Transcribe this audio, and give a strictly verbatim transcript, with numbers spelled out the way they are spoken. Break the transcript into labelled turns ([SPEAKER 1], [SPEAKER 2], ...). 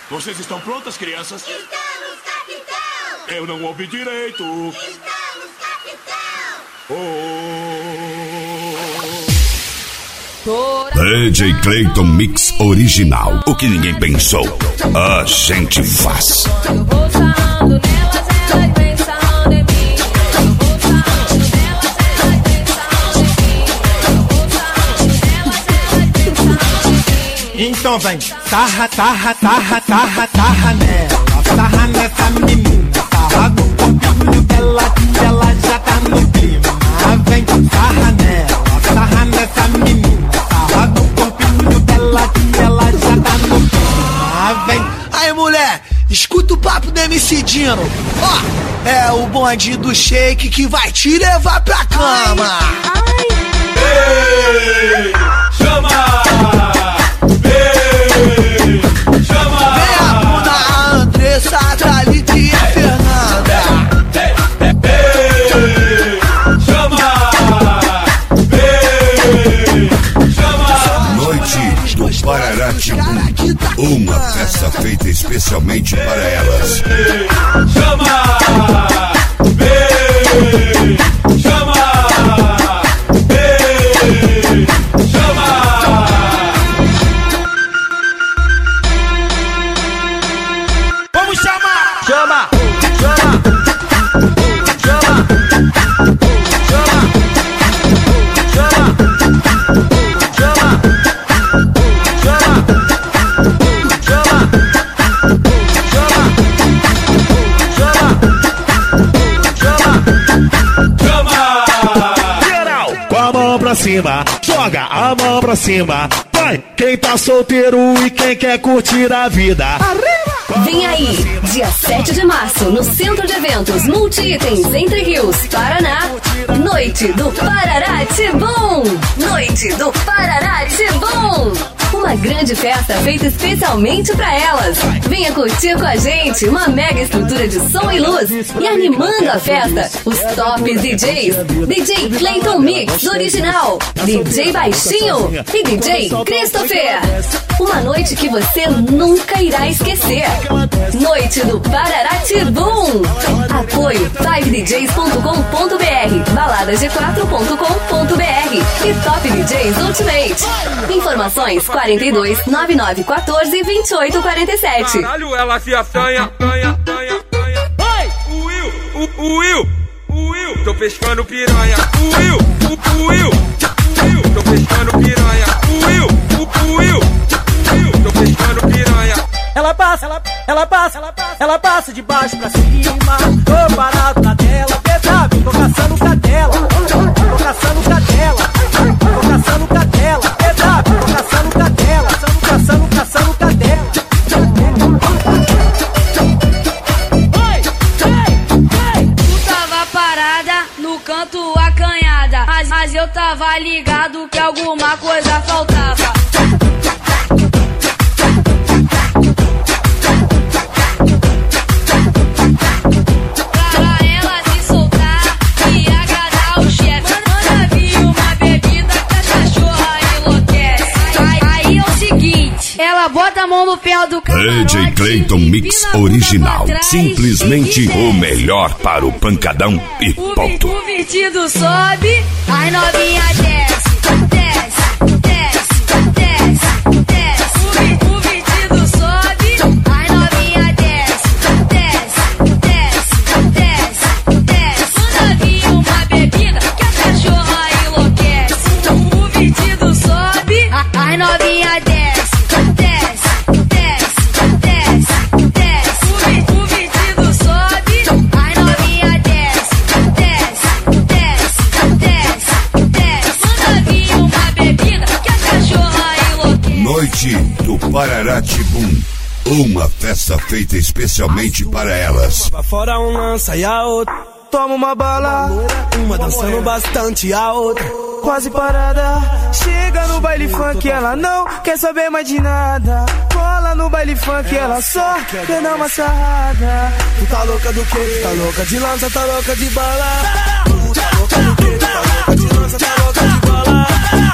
[SPEAKER 1] Vocês estão prontas, crianças?
[SPEAKER 2] Estamos, capitão!
[SPEAKER 1] Eu não ouvi direito.
[SPEAKER 2] Estamos, capitão!
[SPEAKER 1] Oh.
[SPEAKER 3] D J Clayton Mix Original. O que ninguém pensou, a gente faz.
[SPEAKER 4] Eu vou sarrando nelas, elas vêm sarrando em mim. Eu vou sarrando nelas, elas vêm sarrando em mim. Eu vou sarrando nelas, elas vêm sarrando em mim.
[SPEAKER 5] Então vem, sarra, sarra, sarra, sarra, sarra nela. Sarra nessa menina, sarra no corpinho dela, que ela já tá no clima. Vem, sarra nela, sarra nessa menina, sarra no corpinho dela, que ela já tá no clima. Vem.
[SPEAKER 6] Aí, mulher, escuta o papo do M C Dino. Ó, é o bonde do shake que vai te levar pra cama.
[SPEAKER 4] Ai,
[SPEAKER 1] Ei, chama! Ei, chama!
[SPEAKER 6] Vem a Bruna, a Andressa, a Thalita e a Fernanda.
[SPEAKER 1] Ei, chama! Ei, chama!
[SPEAKER 3] Noite do Pararatibum. Uma festa feita especialmente para elas.
[SPEAKER 1] Ei, chama! Ei, chama! Ei, chama! Vamos chamar!
[SPEAKER 6] Chama, chama, chama, chama, chama, chama,
[SPEAKER 7] Geral, com a mão pra cima, joga a mão pra cima. Vai, quem tá solteiro e quem quer curtir a vida.
[SPEAKER 8] Vem aí, dia sete de março, no Centro de Eventos Multi-Itens, Entre Rios, Paraná. Noite do Pararatibum! Noite do Pararatibum! Uma grande festa feita especialmente pra elas. Venha curtir com a gente uma mega estrutura de som e luz. E animando a festa, os top D Js. D J Clayton Mix Original, D J Baixinho e D J Christopher. Uma noite que você nunca irá esquecer. Noite do Pararatibum. Apoio five d js ponto com ponto b r, baladas g quatro ponto com ponto b r e Top D Js Ultimate. Informações quarenta e dois, noventa e nove, quatorze, vinte e oito, quarenta e sete.
[SPEAKER 9] Caralho, ela se assanha, assanha, assanha, assanha. Vai! O Will, o, o Will, o Will, tô pescando piranha. O Will, o, o Will, o Will, tô pescando piranha. O Will, o, o Will, o Will, tô pescando piranha.
[SPEAKER 5] Ela passa, ela, ela passa, ela passa, ela passa de baixo pra cima. Tô parado na tela, pesado, tô caçando cadela. Tô caçando cadela, tô caçando cadela. Pesado, tô caçando cadela, caçando, caçando, caçando cadela.
[SPEAKER 4] Oi, ei, ei. Tu tava parada no canto acanhada, mas, mas eu tava ligado que alguma coisa faltava. Ela bota a mão no pé do
[SPEAKER 3] D J Clayton Mix Original. Simplesmente o melhor para o pancadão e ponto.
[SPEAKER 4] O vestido sobe, as novinha desce, desce, desce, desce, desce. O vestido sobe, as novinha desce, desce, desce, desce, desce. Quando vi uma bebida que a cachorra enlouquece. O vestido sobe, as novinha desce.
[SPEAKER 3] Noite do Pararatibum. Uma festa feita especialmente para elas.
[SPEAKER 5] Fora um lança e a outra toma uma bala. Uma dançando bastante, a outra quase parada. Chega no baile funk, ela não quer saber mais de nada. Cola no baile funk, ela só quer dar uma sarrada. Tu tá louca do quê? Tu tá louca de lança, tá louca de bala. Tu tá louca do quê? Tu tá louca de lança, tá louca de bala.